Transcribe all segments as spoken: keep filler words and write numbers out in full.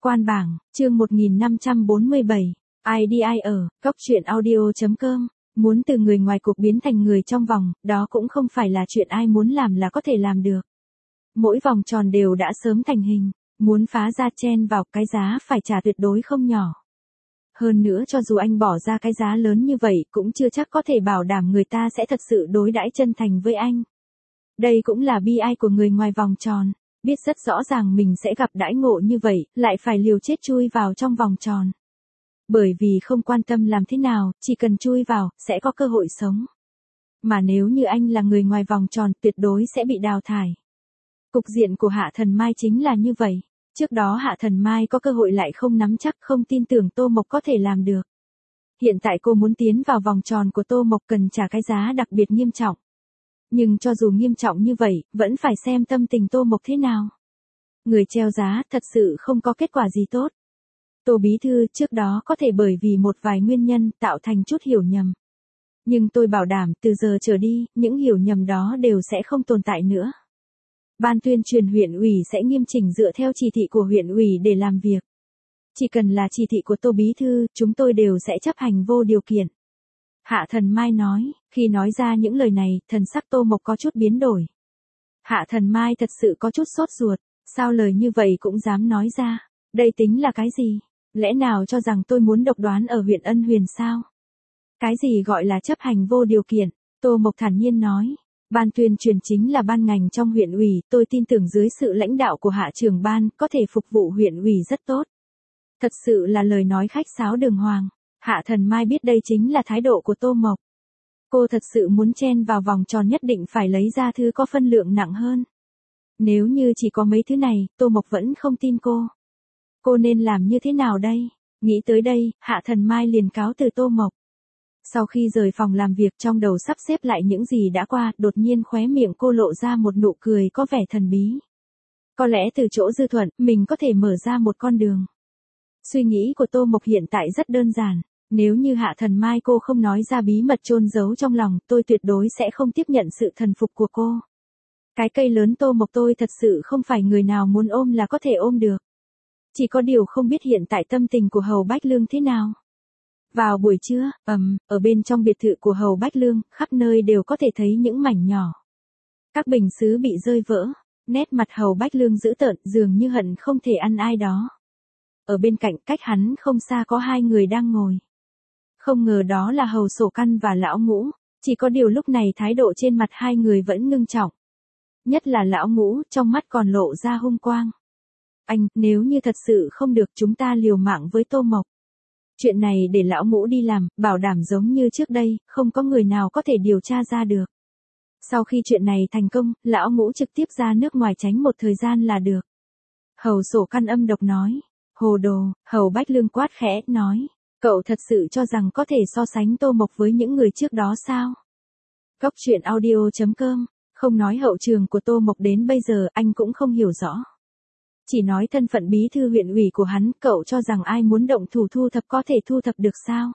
Quan bảng, chương một nghìn năm trăm bốn mươi bảy, ai đi ai ở, góc chuyện audio.com, muốn từ người ngoài cuộc biến thành người trong vòng, đó cũng không phải là chuyện ai muốn làm là có thể làm được. Mỗi vòng tròn đều đã sớm thành hình, muốn phá ra chen vào cái giá phải trả tuyệt đối không nhỏ. Hơn nữa cho dù anh bỏ ra cái giá lớn như vậy cũng chưa chắc có thể bảo đảm người ta sẽ thật sự đối đãi chân thành với anh. Đây cũng là bi ai của người ngoài vòng tròn, biết rất rõ ràng mình sẽ gặp đãi ngộ như vậy, lại phải liều chết chui vào trong vòng tròn. Bởi vì không quan tâm làm thế nào, chỉ cần chui vào, sẽ có cơ hội sống. Mà nếu như anh là người ngoài vòng tròn, tuyệt đối sẽ bị đào thải. Cục diện của Hạ Thần Mai chính là như vậy. Trước đó Hạ Thần Mai có cơ hội lại không nắm chắc, không tin tưởng Tô Mộc có thể làm được. Hiện tại cô muốn tiến vào vòng tròn của Tô Mộc cần trả cái giá đặc biệt nghiêm trọng. Nhưng cho dù nghiêm trọng như vậy, vẫn phải xem tâm tình Tô Mộc thế nào. Người treo giá thật sự không có kết quả gì tốt. Tô Bí Thư trước đó có thể bởi vì một vài nguyên nhân tạo thành chút hiểu nhầm. Nhưng tôi bảo đảm từ giờ trở đi, những hiểu nhầm đó đều sẽ không tồn tại nữa. Ban tuyên truyền huyện ủy sẽ nghiêm chỉnh dựa theo chỉ thị của huyện ủy để làm việc. Chỉ cần là chỉ thị của Tô Bí Thư, chúng tôi đều sẽ chấp hành vô điều kiện. Hạ Thần Mai nói, khi nói ra những lời này, thần sắc Tô Mộc có chút biến đổi. Hạ Thần Mai thật sự có chút sốt ruột, sao lời như vậy cũng dám nói ra, đây tính là cái gì? Lẽ nào cho rằng tôi muốn độc đoán ở huyện Ân Huyền sao? Cái gì gọi là chấp hành vô điều kiện? Tô Mộc thản nhiên nói, ban tuyên truyền chính là ban ngành trong huyện ủy, tôi tin tưởng dưới sự lãnh đạo của Hạ trưởng ban, có thể phục vụ huyện ủy rất tốt. Thật sự là lời nói khách sáo đường hoàng. Hạ Thần Mai biết đây chính là thái độ của Tô Mộc. Cô thật sự muốn chen vào vòng tròn nhất định phải lấy ra thứ có phân lượng nặng hơn. Nếu như chỉ có mấy thứ này, Tô Mộc vẫn không tin cô. Cô nên làm như thế nào đây? Nghĩ tới đây, Hạ Thần Mai liền cáo từ Tô Mộc. Sau khi rời phòng làm việc trong đầu sắp xếp lại những gì đã qua, đột nhiên khóe miệng cô lộ ra một nụ cười có vẻ thần bí. Có lẽ từ chỗ Dư Thuận, mình có thể mở ra một con đường. Suy nghĩ của Tô Mộc hiện tại rất đơn giản. Nếu như Hạ Thần Mai cô không nói ra bí mật chôn giấu trong lòng, tôi tuyệt đối sẽ không tiếp nhận sự thần phục của cô. Cái cây lớn Tô Mộc tôi thật sự không phải người nào muốn ôm là có thể ôm được. Chỉ có điều không biết hiện tại tâm tình của Hầu Bách Lương thế nào. Vào buổi trưa, ầm, ở bên trong biệt thự của Hầu Bách Lương, khắp nơi đều có thể thấy những mảnh nhỏ. Các bình sứ bị rơi vỡ, nét mặt Hầu Bách Lương dữ tợn, dường như hận không thể ăn ai đó. Ở bên cạnh cách hắn không xa có hai người đang ngồi. Không ngờ đó là Hầu Sổ Căn và Lão Ngũ, chỉ có điều lúc này thái độ trên mặt hai người vẫn ngưng trọng. Nhất là Lão Ngũ, trong mắt còn lộ ra hung quang. Anh, nếu như thật sự không được chúng ta liều mạng với Tô Mộc. Chuyện này để Lão Ngũ đi làm, bảo đảm giống như trước đây, không có người nào có thể điều tra ra được. Sau khi chuyện này thành công, Lão Ngũ trực tiếp ra nước ngoài tránh một thời gian là được. Hầu Sổ Căn âm độc nói. Hồ đồ, Hầu Bách Lương quát khẽ, nói. Cậu thật sự cho rằng có thể so sánh Tô Mộc với những người trước đó sao? Góc chuyện audio.com, không nói hậu trường của Tô Mộc đến bây giờ anh cũng không hiểu rõ. Chỉ nói thân phận bí thư huyện ủy của hắn, cậu cho rằng ai muốn động thủ thu thập có thể thu thập được sao?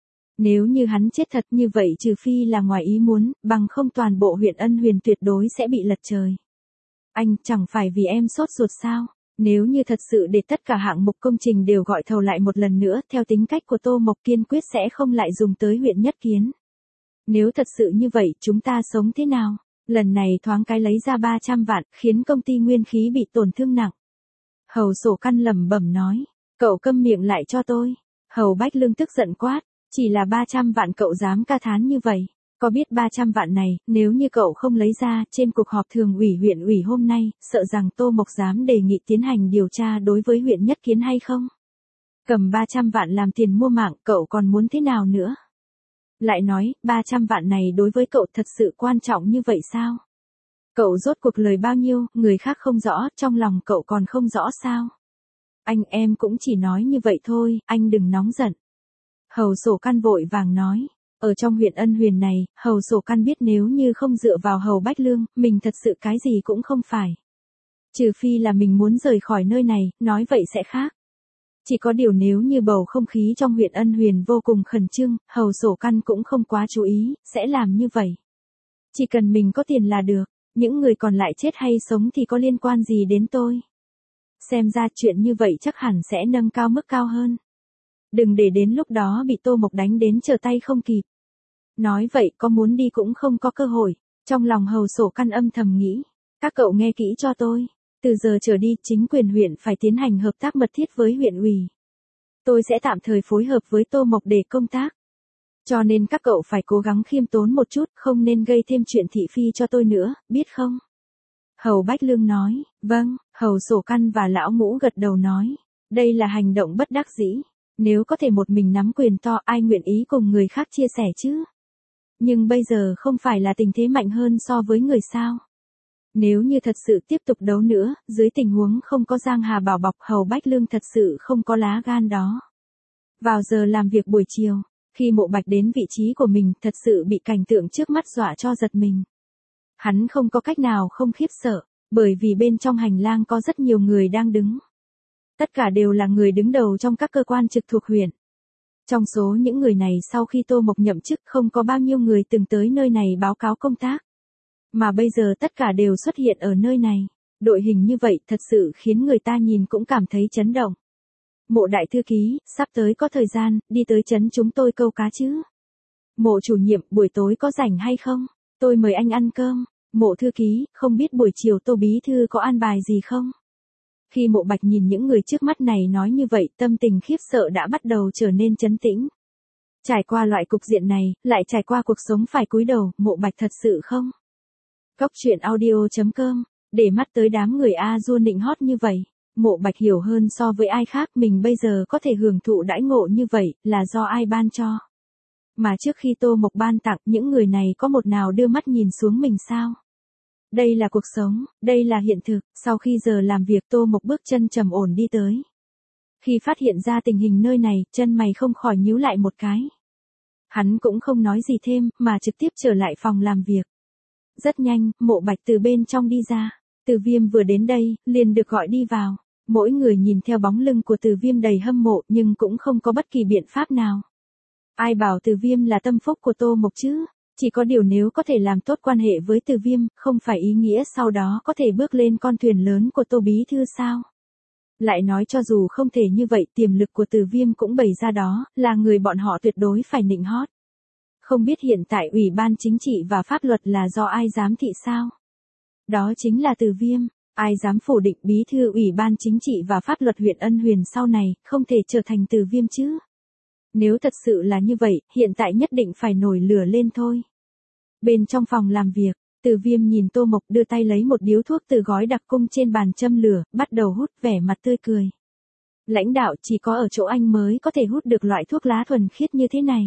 Nếu như hắn chết thật như vậy trừ phi là ngoài ý muốn, bằng không toàn bộ huyện Ân Huyền tuyệt đối sẽ bị lật trời. Anh chẳng phải vì em sốt ruột sao? Nếu như thật sự để tất cả hạng mục công trình đều gọi thầu lại một lần nữa, theo tính cách của Tô Mộc kiên quyết sẽ không lại dùng tới huyện Nhất Kiến. Nếu thật sự như vậy, chúng ta sống thế nào? Lần này thoáng cái lấy ra ba trăm vạn, khiến công ty Nguyên Khí bị tổn thương nặng. Hầu Sổ Căn lẩm bẩm nói, cậu câm miệng lại cho tôi. Hầu Bách Lương tức giận quát, chỉ là ba trăm vạn cậu dám ca thán như vậy. Có biết ba trăm vạn này, nếu như cậu không lấy ra, trên cuộc họp thường ủy huyện ủy hôm nay, sợ rằng Tô Mộc dám đề nghị tiến hành điều tra đối với huyện Nhất Kiến hay không? Cầm ba trăm vạn làm tiền mua mạng, cậu còn muốn thế nào nữa? Lại nói, ba trăm vạn này đối với cậu thật sự quan trọng như vậy sao? Cậu rốt cuộc lời bao nhiêu, người khác không rõ, trong lòng cậu còn không rõ sao? Anh em cũng chỉ nói như vậy thôi, anh đừng nóng giận. Hầu Sổ Căn vội vàng nói. Ở trong huyện Ân Huyền này, Hầu Sổ Căn biết nếu như không dựa vào Hầu Bách Lương, mình thật sự cái gì cũng không phải. Trừ phi là mình muốn rời khỏi nơi này, nói vậy sẽ khác. Chỉ có điều nếu như bầu không khí trong huyện Ân Huyền vô cùng khẩn trương, Hầu Sổ Căn cũng không quá chú ý, sẽ làm như vậy. Chỉ cần mình có tiền là được, những người còn lại chết hay sống thì có liên quan gì đến tôi. Xem ra chuyện như vậy chắc hẳn sẽ nâng cao mức cao hơn. Đừng để đến lúc đó bị Tô Mộc đánh đến trở tay không kịp. Nói vậy có muốn đi cũng không có cơ hội. Trong lòng Hầu Sổ Căn âm thầm nghĩ. Các cậu nghe kỹ cho tôi. Từ giờ trở đi chính quyền huyện phải tiến hành hợp tác mật thiết với huyện ủy. Tôi sẽ tạm thời phối hợp với Tô Mộc để công tác. Cho nên các cậu phải cố gắng khiêm tốn một chút, không nên gây thêm chuyện thị phi cho tôi nữa, biết không? Hầu Bách Lương nói, vâng. Hầu Sổ Căn và Lão Ngũ gật đầu nói, đây là hành động bất đắc dĩ. Nếu có thể một mình nắm quyền to, ai nguyện ý cùng người khác chia sẻ chứ? Nhưng bây giờ không phải là tình thế mạnh hơn so với người sao? Nếu như thật sự tiếp tục đấu nữa, dưới tình huống không có Giang Hà bảo bọc, Hầu Bách Lương thật sự không có lá gan đó. Vào giờ làm việc buổi chiều, khi Mộ Bạch đến vị trí của mình, thật sự bị cảnh tượng trước mắt dọa cho giật mình. Hắn không có cách nào không khiếp sợ, bởi vì bên trong hành lang có rất nhiều người đang đứng. Tất cả đều là người đứng đầu trong các cơ quan trực thuộc huyện. Trong số những người này sau khi Tô Mộc nhậm chức không có bao nhiêu người từng tới nơi này báo cáo công tác. Mà bây giờ tất cả đều xuất hiện ở nơi này. Đội hình như vậy thật sự khiến người ta nhìn cũng cảm thấy chấn động. Mộ đại thư ký, sắp tới có thời gian, đi tới trấn chúng tôi câu cá chứ. Mộ chủ nhiệm, buổi tối có rảnh hay không? Tôi mời anh ăn cơm. Mộ thư ký, không biết buổi chiều Tô bí thư có an bài gì không? Khi Mộ Bạch nhìn những người trước mắt này nói như vậy, tâm tình khiếp sợ đã bắt đầu trở nên trấn tĩnh. Trải qua loại cục diện này, lại trải qua cuộc sống phải cúi đầu, Mộ Bạch thật sự không? Cốc truyện audio chấm com, để mắt tới đám người A Du nịnh hót như vậy. Mộ Bạch hiểu hơn so với ai khác, mình bây giờ có thể hưởng thụ đãi ngộ như vậy, là do ai ban cho. Mà trước khi Tô Mộc ban tặng, những người này có một nào đưa mắt nhìn xuống mình sao? Đây là cuộc sống, đây là hiện thực. Sau khi giờ làm việc, Tô Mộc bước chân trầm ổn đi tới. Khi phát hiện ra tình hình nơi này, chân mày không khỏi nhíu lại một cái. Hắn cũng không nói gì thêm, mà trực tiếp trở lại phòng làm việc. Rất nhanh, Mộ Bạch từ bên trong đi ra. Từ Viêm vừa đến đây, liền được gọi đi vào. Mỗi người nhìn theo bóng lưng của Từ Viêm đầy hâm mộ, nhưng cũng không có bất kỳ biện pháp nào. Ai bảo Từ Viêm là tâm phúc của Tô Mộc chứ? Chỉ có điều nếu có thể làm tốt quan hệ với Từ Viêm, không phải ý nghĩa sau đó có thể bước lên con thuyền lớn của Tô bí thư sao? Lại nói cho dù không thể như vậy, tiềm lực của Từ Viêm cũng bày ra đó, là người bọn họ tuyệt đối phải nịnh hót. Không biết hiện tại Ủy ban Chính trị và Pháp luật là do ai giám thị sao? Đó chính là Từ Viêm. Ai dám phủ định bí thư Ủy ban Chính trị và Pháp luật huyện Ân Huyền sau này, không thể trở thành Từ Viêm chứ? Nếu thật sự là như vậy, hiện tại nhất định phải nổi lửa lên thôi. Bên trong phòng làm việc, Từ Viêm nhìn Tô Mộc đưa tay lấy một điếu thuốc từ gói đặc cung trên bàn châm lửa, bắt đầu hút, vẻ mặt tươi cười. Lãnh đạo, chỉ có ở chỗ anh mới có thể hút được loại thuốc lá thuần khiết như thế này.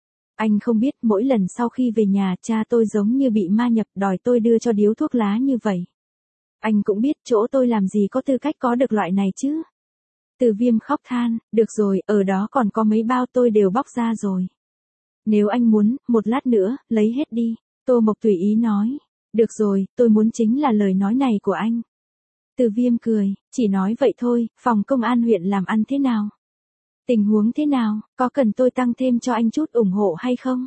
Anh không biết, mỗi lần sau khi về nhà, cha tôi giống như bị ma nhập, đòi tôi đưa cho điếu thuốc lá như vậy. Anh cũng biết, chỗ tôi làm gì có tư cách có được loại này chứ? Từ Viêm khóc than, được rồi, ở đó còn có mấy bao tôi đều bóc ra rồi. Nếu anh muốn, một lát nữa, lấy hết đi. Tô Mộc tùy ý nói. Được rồi, tôi muốn chính là lời nói này của anh. Từ Viêm cười, chỉ nói vậy thôi, phòng công an huyện làm ăn thế nào? Tình huống thế nào, có cần tôi tăng thêm cho anh chút ủng hộ hay không?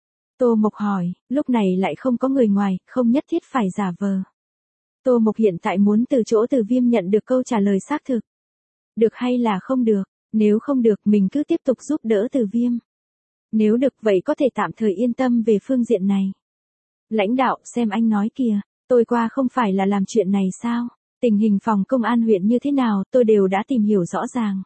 Tô Mộc hỏi, lúc này lại không có người ngoài, không nhất thiết phải giả vờ. Tô Mộc hiện tại muốn từ chỗ Từ Viêm nhận được câu trả lời xác thực. Được hay là không được, nếu không được mình cứ tiếp tục giúp đỡ Từ Viêm. Nếu được vậy có thể tạm thời yên tâm về phương diện này. Lãnh đạo, xem anh nói kìa, tôi qua không phải là làm chuyện này sao? Tình hình phòng công an huyện như thế nào tôi đều đã tìm hiểu rõ ràng.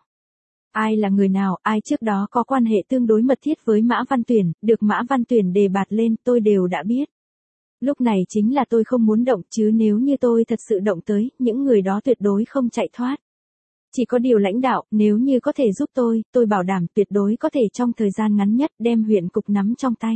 Ai là người nào, ai trước đó có quan hệ tương đối mật thiết với Mã Văn Tuyển, được Mã Văn Tuyển đề bạt lên tôi đều đã biết. Lúc này chính là tôi không muốn động, chứ nếu như tôi thật sự động tới, những người đó tuyệt đối không chạy thoát. Chỉ có điều lãnh đạo, nếu như có thể giúp tôi, tôi bảo đảm tuyệt đối có thể trong thời gian ngắn nhất đem huyện cục nắm trong tay.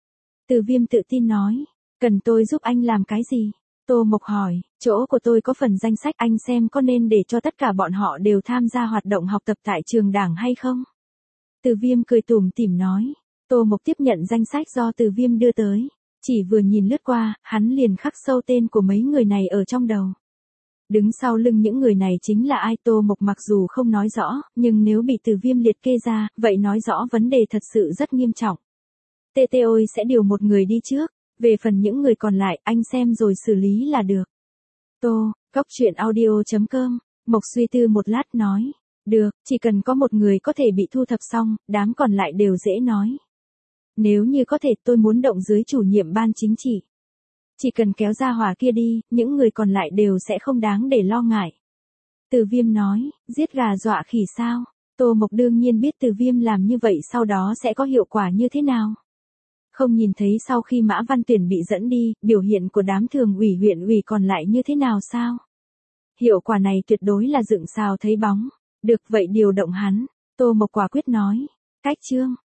Từ Viêm tự tin nói, cần tôi giúp anh làm cái gì? Tô Mộc hỏi, chỗ của tôi có phần danh sách, anh xem có nên để cho tất cả bọn họ đều tham gia hoạt động học tập tại trường đảng hay không? Từ Viêm cười tủm tỉm nói. Tô Mộc tiếp nhận danh sách do Từ Viêm đưa tới. Chỉ vừa nhìn lướt qua, hắn liền khắc sâu tên của mấy người này ở trong đầu. Đứng sau lưng những người này chính là ai? Tô Mộc mặc dù không nói rõ, nhưng nếu bị Từ Viêm liệt kê ra, vậy nói rõ vấn đề thật sự rất nghiêm trọng. tê tê ôi sẽ điều một người đi trước, về phần những người còn lại, anh xem rồi xử lý là được. Tô, cốc truyện audio chấm com Mộc suy tư một lát nói. Được, chỉ cần có một người có thể bị thu thập xong, đám còn lại đều dễ nói. Nếu như có thể tôi muốn động dưới chủ nhiệm ban chính trị. Chỉ cần kéo ra hỏa kia đi, những người còn lại đều sẽ không đáng để lo ngại. Từ Viêm nói, giết gà dọa khỉ sao? Tô Mộc đương nhiên biết Từ Viêm làm như vậy sau đó sẽ có hiệu quả như thế nào. Không nhìn thấy sau khi Mã Văn Tuyển bị dẫn đi, biểu hiện của đám thường ủy huyện ủy còn lại như thế nào sao? Hiệu quả này tuyệt đối là dựng sao thấy bóng. Được vậy điều động hắn. Tô Mộc quả quyết nói. Cách chương.